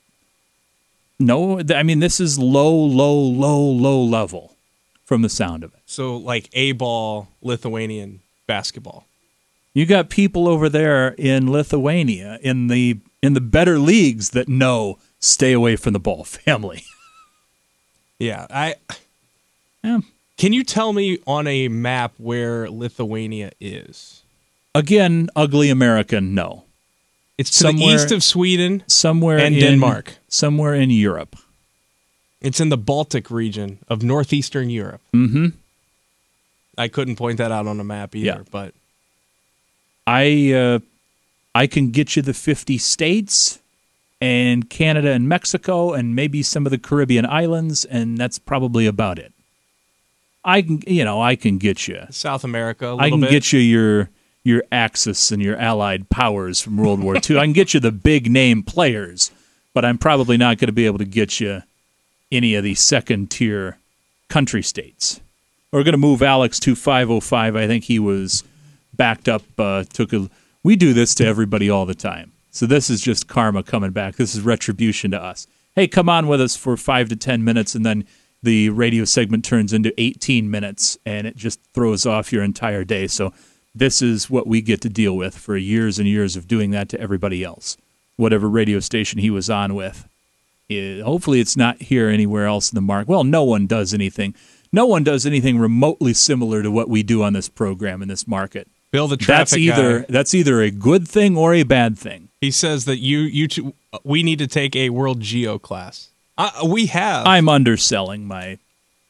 no. I mean, this is low, low, low, low level from the sound of it. So like A-ball Lithuanian basketball. You got people over there in Lithuania in the in the better leagues that know stay away from the ball family. Yeah, I. Yeah. Can you tell me on a map where Lithuania is? Again, ugly American, no. It's to the east of Sweden, somewhere and in, Denmark. Somewhere in Europe. It's in the Baltic region of northeastern Europe. Mm-hmm. I couldn't point that out on a map either, Yeah. but I uh, I can get you the fifty states and Canada and Mexico and maybe some of the Caribbean islands, and that's probably about it. I can, you know, I can get you South America. A little I can bit. get you your your Axis and your Allied powers from World War Two. I can get you the big name players, but I'm probably not going to be able to get you any of the second tier country states. We're going to move Alex to five oh five. I think he was backed up. Uh, took a. We do this to everybody all the time. So this is just karma coming back. This is retribution to us. Hey, come on with us for five to ten minutes, and then the radio segment turns into eighteen minutes, and it just throws off your entire day. So this is what we get to deal with for years and years of doing that to everybody else. Whatever radio station he was on with. It, hopefully it's not here anywhere else in the market. Well, no one does anything. No one does anything remotely similar to what we do on this program in this market. Bill, the traffic that's either guy. That's either a good thing or a bad thing. He says that you you two, we need to take a World Geo class. Uh, we have. I'm underselling my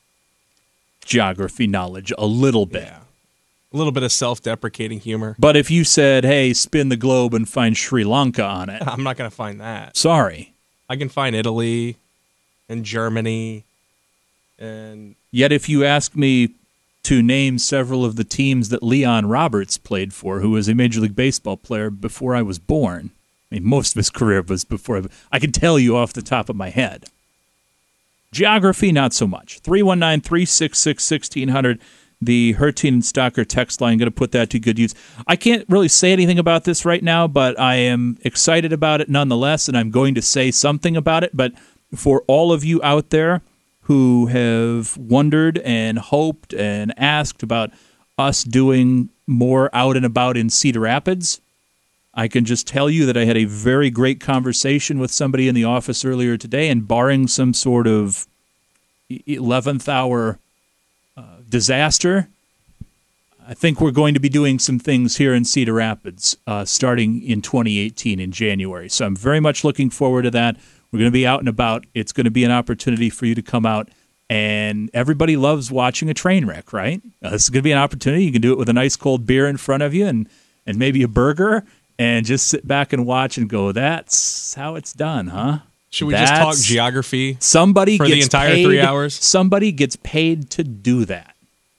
geography knowledge a little bit. Yeah. A little bit of self-deprecating humor. But if you said, hey, spin the globe and find Sri Lanka on it. I'm not going to find that. Sorry. I can find Italy and Germany. and Yet if you ask me to name several of the teams that Leon Roberts played for, who was a Major League Baseball player before I was born, I mean, most of his career was before I, I can tell you off the top of my head. Geography, not so much. three one nine, three six six, one six zero zero. The Hertine and Stocker text line, going to put that to good use. I can't really say anything about this right now, but I am excited about it nonetheless, and I'm going to say something about it. But for all of you out there who have wondered and hoped and asked about us doing more out and about in Cedar Rapids, I can just tell you that I had a very great conversation with somebody in the office earlier today, and barring some sort of eleventh hour uh, disaster, I think we're going to be doing some things here in Cedar Rapids uh, starting in twenty eighteen in January. So I'm very much looking forward to that. We're going to be out and about. It's going to be an opportunity for you to come out, and everybody loves watching a train wreck, right? Uh, this is going to be an opportunity. You can do it with a nice cold beer in front of you and, and maybe a burger, and just sit back and watch and go, that's how it's done, huh? Should we That's, just talk geography somebody for gets the entire paid, three hours? Somebody gets paid to do that.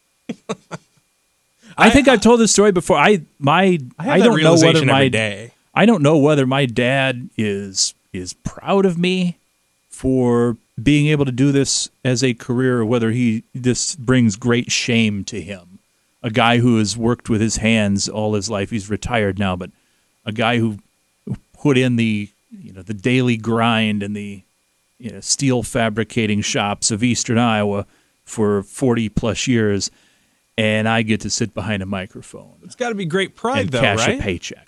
I think I've told this story before. I my I have I that don't know whether realization my every day. I don't know whether my dad is is proud of me for being able to do this as a career, or whether he this brings great shame to him. A guy who has worked with his hands all his life. He's retired now, but a guy who put in the you know the daily grind in the you know steel fabricating shops of Eastern Iowa for forty plus years, and I get to sit behind a microphone. It's got to be great pride, and though, cash right? a paycheck.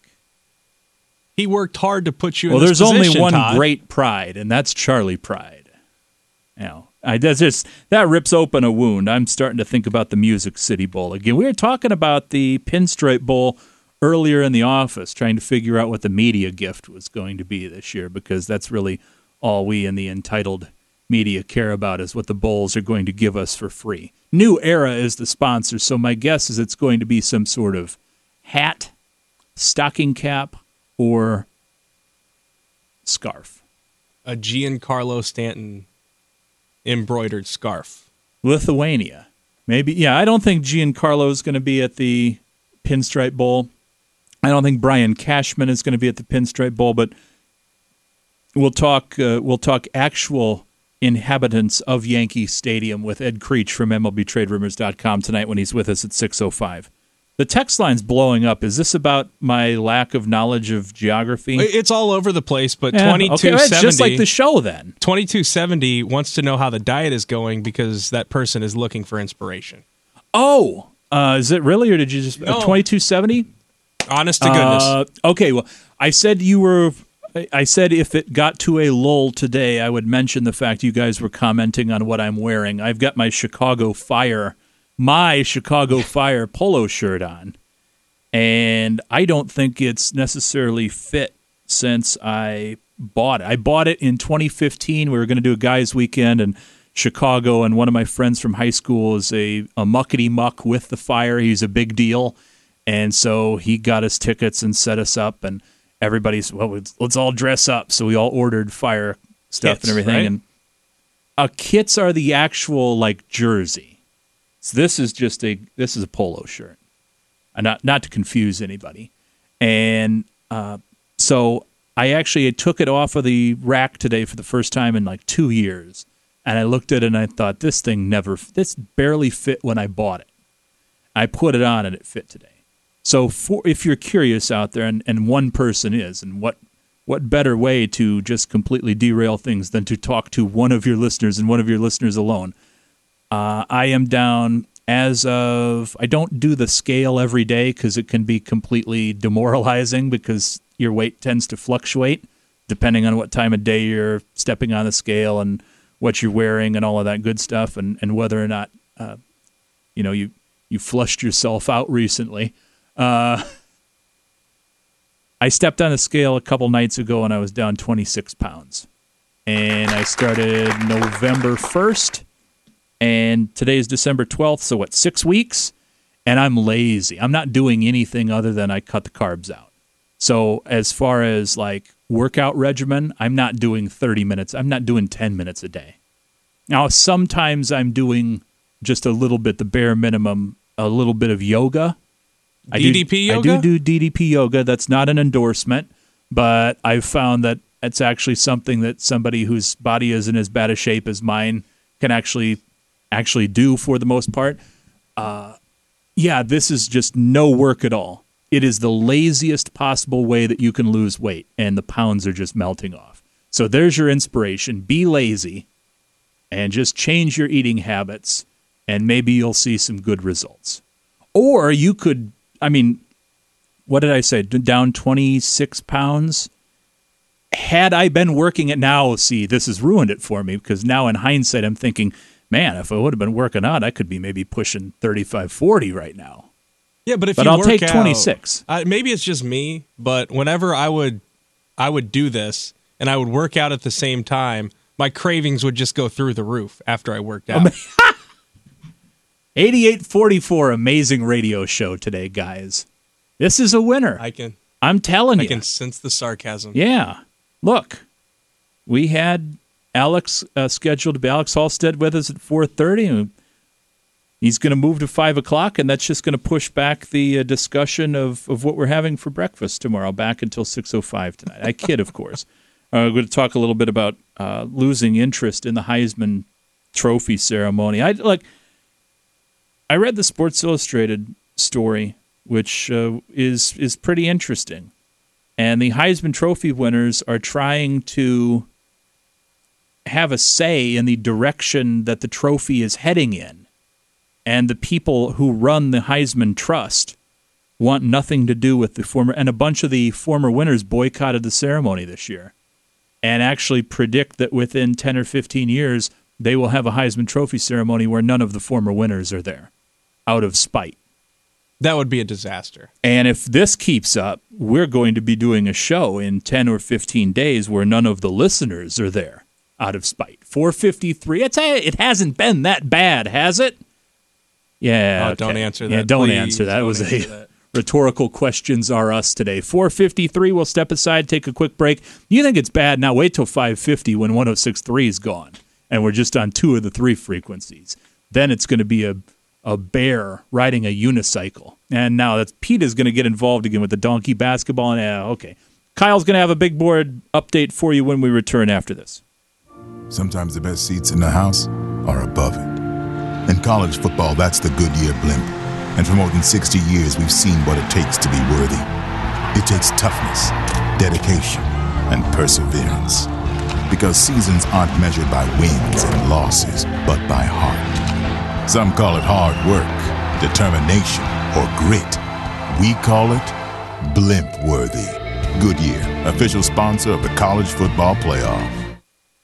He worked hard to put you Well, in this there's position, only one Todd. great pride, and that's Charlie Pride. You know, I that's just that rips open a wound. I'm starting to think about the Music City Bowl again. We were talking about the Pinstripe Bowl earlier in the office, trying to figure out what the media gift was going to be this year, because that's really all we in the entitled media care about, is what the bowls are going to give us for free. New Era is the sponsor, so my guess is it's going to be some sort of hat, stocking cap, or scarf. A Giancarlo Stanton embroidered scarf. Lithuania. Maybe, yeah, I don't think Giancarlo is going to be at the Pinstripe Bowl. I don't think Brian Cashman is going to be at the Pinstripe Bowl, but we'll talk uh, we'll talk actual inhabitants of Yankee Stadium with Ed Creech from M L B Trade Rumors dot com tonight when he's with us at six oh five. The text line's blowing up. Is this about my lack of knowledge of geography? It's all over the place, but Yeah, twenty-two seventy... okay, it's just like the show then. twenty-two seventy wants to know how the diet is going because that person is looking for inspiration. Oh, uh, is it really, or did you just... No. Uh, twenty-two seventy? Honest to goodness. Uh, okay, well, I said you were... I said if it got to a lull today, I would mention the fact you guys were commenting on what I'm wearing. I've got my Chicago Fire, my Chicago Fire polo shirt on, and I don't think it's necessarily fit since I bought it. I bought it in twenty fifteen. We were going to do a guys' weekend in Chicago, and one of my friends from high school is a, a muckety-muck with the Fire. He's a big deal, and so he got us tickets and set us up, and everybody's, well, let's, let's all dress up. So we all ordered Fire stuff Kits, and everything. right? And uh, kits are the actual, like, jersey. So this is just a this is a polo shirt, uh, not not to confuse anybody. And uh, so I actually took it off of the rack today for the first time in like two years, and I looked at it and I thought, this thing never, this barely fit when I bought it. I put it on and it fit today. So for, if you're curious out there, and, and one person is, and what what better way to just completely derail things than to talk to one of your listeners and one of your listeners alone. Uh, I am down as of, I don't do the scale every day because it can be completely demoralizing because your weight tends to fluctuate depending on what time of day you're stepping on the scale and what you're wearing and all of that good stuff, and, and whether or not uh, you know you, you flushed yourself out recently. Uh, I stepped on the scale a couple nights ago and I was down twenty-six pounds. And I started November first, and today is December twelfth, so what, six weeks? And I'm lazy. I'm not doing anything other than I cut the carbs out. So as far as like workout regimen, I'm not doing thirty minutes. I'm not doing ten minutes a day. Now, sometimes I'm doing just a little bit, the bare minimum, a little bit of yoga. D D P I do, yoga? I do do D D P yoga. That's not an endorsement, but I've found that it's actually something that somebody whose body is in as bad a shape as mine can actually actually do for the most part. Uh, yeah, this is just no work at all. It is the laziest possible way that you can lose weight, and the pounds are just melting off. So there's your inspiration. Be lazy and just change your eating habits, and maybe you'll see some good results. Or you could, I mean, what did I say? Down twenty-six pounds? Had I been working it now, see, this has ruined it for me, because now in hindsight I'm thinking, man, if I would have been working out, I could be maybe pushing thirty-five, forty right now. Yeah, but if but you I'll work take out, twenty-six. Uh, maybe it's just me, but whenever I would, I would do this and I would work out at the same time, my cravings would just go through the roof after I worked out. eighty-eight forty-four, amazing radio show today, guys. This is a winner. I can. I'm telling I you. can sense the sarcasm. Yeah. Look, we had Alex uh, scheduled to be Alex Halstead with us at four thirty, and he's going to move to five o'clock, and that's just going to push back the uh, discussion of, of what we're having for breakfast tomorrow back until six oh five tonight. I kid, of course. Uh, we're going to talk a little bit about uh, losing interest in the Heisman Trophy ceremony. I like. I read the Sports Illustrated story, which uh, is is pretty interesting. And the Heisman Trophy winners are trying to have a say in the direction that the trophy is heading in. And the people who run the Heisman Trust want nothing to do with the former, and a bunch of the former winners boycotted the ceremony this year and actually predict that within ten or fifteen years, they will have a Heisman Trophy ceremony where none of the former winners are there, out of spite. That would be a disaster. And if this keeps up, we're going to be doing a show in ten or fifteen days where none of the listeners are there, out of spite. four fifty-three, it's, it hasn't been that bad, has it? Yeah. Oh, okay. don't answer that. Yeah, don't Please, answer that. It was a that. rhetorical questions are us today. four fifty-three, we'll step aside, take a quick break. You think it's bad? Now wait till five fifty when one oh six point three is gone, and we're just on two of the three frequencies. Then it's going to be a a bear riding a unicycle. And now that's Pete is going to get involved again with the donkey basketball. And uh, okay, Kyle's going to have a big board update for you when we return after this. Sometimes the best seats in the house are above it. In college football, that's the Goodyear blimp. And for more than sixty years, we've seen what it takes to be worthy. It takes toughness, dedication, and perseverance. Because seasons aren't measured by wins and losses, but by heart. Some call it hard work, determination, or grit. We call it blimp-worthy. Goodyear, official sponsor of the College Football Playoff.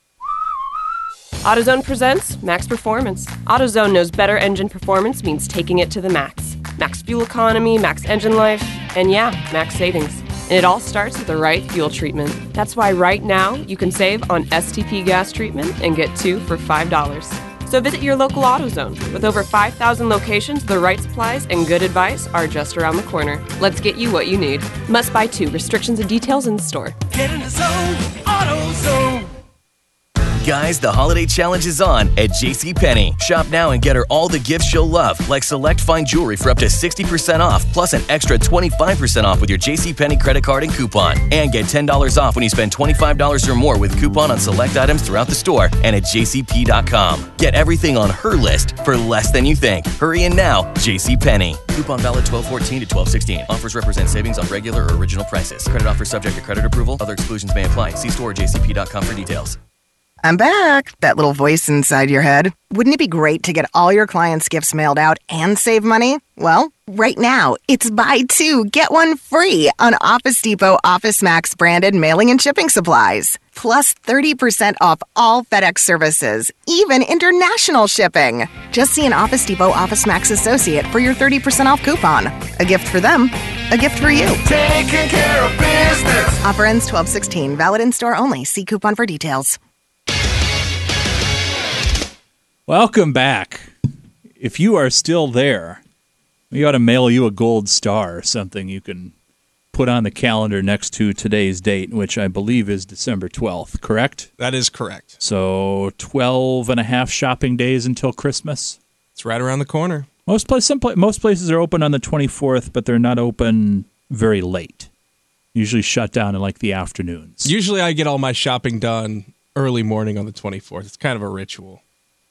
AutoZone presents Max Performance. AutoZone knows better engine performance means taking it to the max. Max fuel economy, max engine life, and yeah, max savings. And it all starts with the right fuel treatment. That's why right now you can save on S T P gas treatment and get two for five dollars. So visit your local AutoZone. With over five thousand locations, the right supplies and good advice are just around the corner. Let's get you what you need. Must buy two. Restrictions and details in the store. Get in the zone, AutoZone. Guys, the holiday challenge is on at JCPenney. Shop now and get her all the gifts she'll love, like select fine jewelry for up to sixty percent off, plus an extra twenty-five percent off with your JCPenney credit card and coupon. And get ten dollars off when you spend twenty-five dollars or more with coupon on select items throughout the store and at J C P dot com. Get everything on her list for less than you think. Hurry in now, JCPenney. Coupon valid twelve fourteen to twelve sixteen. Offers represent savings on regular or original prices. Credit offer subject to credit approval. Other exclusions may apply. See store or J C P dot com for details. I'm back. That little voice inside your head. Wouldn't it be great to get all your clients' gifts mailed out and save money? Well, right now, it's buy two, get one free on Office Depot Office Max branded mailing and shipping supplies. Plus thirty percent off all FedEx services, even international shipping. Just see an Office Depot Office Max associate for your thirty percent off coupon. A gift for them, a gift for you. Taking care of business. Offer ends twelve sixteen, valid in store only. See coupon for details. Welcome back. If you are still there, we ought to mail you a gold star or something you can put on the calendar next to today's date, which I believe is December twelfth, correct? That is correct. So twelve and a half shopping days until Christmas. It's right around the corner. Most, place, some pla- most places are open on the twenty-fourth, but they're not open very late. Usually shut down in like the afternoons. Usually I get all my shopping done early morning on the twenty-fourth. It's kind of a ritual.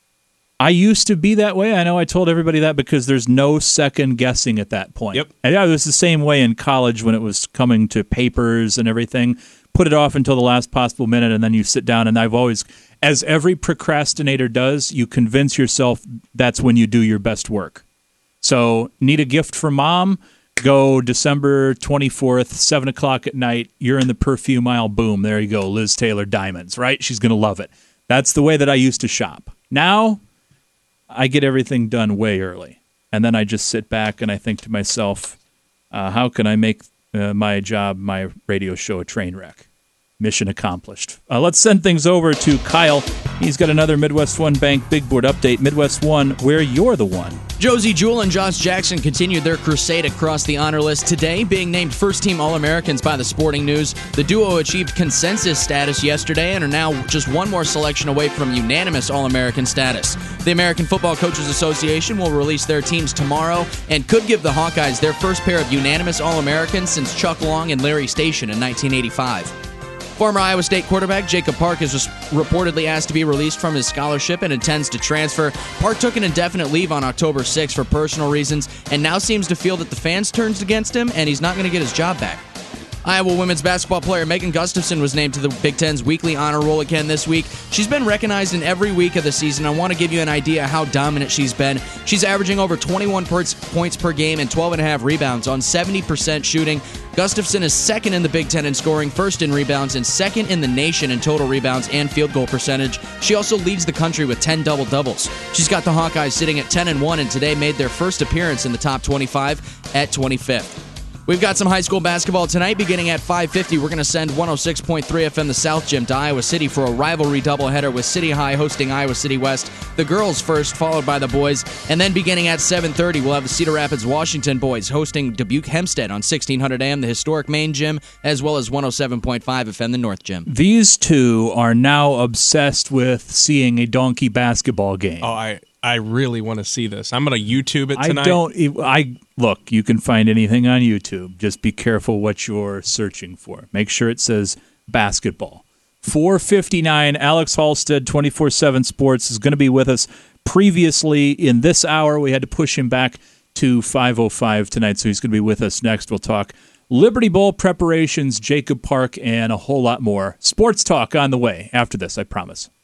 I used to be that way. I know I told everybody that because there's no second guessing at that point. Yep. And yeah, it was the same way in college when it was coming to papers and everything. Put it off until the last possible minute, and then you sit down. And I've always, as every procrastinator does, you convince yourself that's when you do your best work. So need a gift for mom? Go December twenty-fourth, seven o'clock at night. You're in the perfume aisle. Boom. There you go. Liz Taylor Diamonds, right? She's going to love it. That's the way that I used to shop. Now, I get everything done way early. And then I just sit back and I think to myself, uh, how can I make uh, my job, my radio show, a train wreck? Mission accomplished. Uh, let's send things over to Kyle. He's got another Midwest One Bank Big Board update. Midwest One, where you're the one. Josie Jewell and Josh Jackson continued their crusade across the honor list today, being named first-team All-Americans by the Sporting News. The duo achieved consensus status yesterday and are now just one more selection away from unanimous All-American status. The American Football Coaches Association will release their teams tomorrow and could give the Hawkeyes their first pair of unanimous All-Americans since Chuck Long and Larry Station in nineteen eighty-five. Former Iowa State quarterback Jacob Park is reportedly asked to be released from his scholarship and intends to transfer. Park took an indefinite leave on October sixth for personal reasons and now seems to feel that the fans turned against him and he's not going to get his job back. Iowa women's basketball player Megan Gustafson was named to the Big Ten's weekly honor roll again this week. She's been recognized in every week of the season. I want to give you an idea how dominant she's been. She's averaging over twenty-one points per game and twelve and a half rebounds on seventy percent shooting. Gustafson is second in the Big Ten in scoring, first in rebounds, and second in the nation in total rebounds and field goal percentage. She also leads the country with ten double-doubles. She's got the Hawkeyes sitting at ten and one and today made their first appearance in the top twenty-five at twenty-fifth. We've got some high school basketball tonight beginning at five fifty. We're going to send one oh six point three F M the South Gym to Iowa City for a rivalry doubleheader with City High hosting Iowa City West. The girls first, followed by the boys. And then beginning at seven thirty, we'll have the Cedar Rapids Washington boys hosting Dubuque Hempstead on sixteen hundred A M, the historic main gym, as well as one oh seven point five F M, the North Gym. These two are now obsessed with seeing a donkey basketball game. Oh, I... I really want to see this. I'm going to YouTube it tonight. I don't. I look. You can find anything on YouTube. Just be careful what you're searching for. Make sure it says basketball. four fifty-nine. Alex Halstead, twenty-four seven Sports, is going to be with us. Previously in this hour, we had to push him back to five oh five tonight, so he's going to be with us next. We'll talk Liberty Bowl preparations, Jacob Park, and a whole lot more. Sports talk on the way after this. I promise.